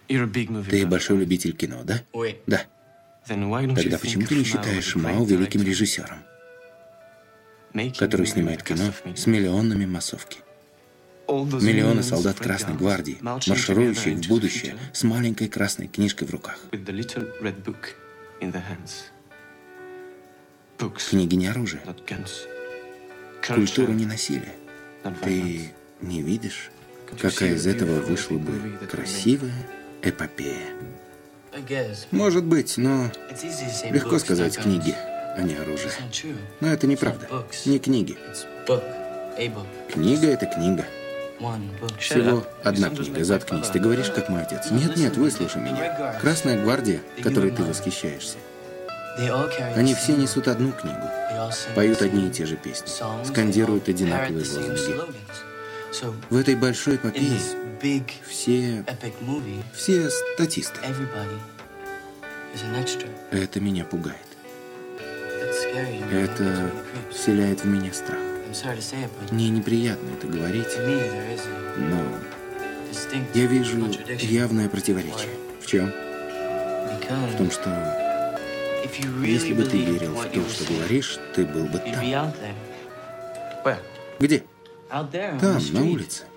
Ты большой любитель кино, да? Да. Тогда почему ты не считаешь Мао великим режиссером, который снимает кино с миллионами массовки? Миллионы солдат Красной Гвардии, марширующих в будущее с маленькой красной книжкой в руках. Книги не оружие. Культура не насилие. Ты не видишь, какая из этого вышла бы красивая эпопея? Может быть, но легко сказать книги, а не оружие. Но это неправда. Не книги. Книга — это книга. Всего одна книга. Заткнись. Ты говоришь, как мой отец. Нет, выслушай меня. Красная гвардия, которой ты восхищаешься, они все несут одну книгу, поют одни и те же песни, скандируют одинаковые лозунги. В этой большой эпопее все статисты. Это меня пугает. Это вселяет в меня страх. Мне неприятно это говорить, но я вижу явное противоречие. В чем? В том, что если бы ты верил в то, что говоришь, ты был бы там. Где? Там, на улице.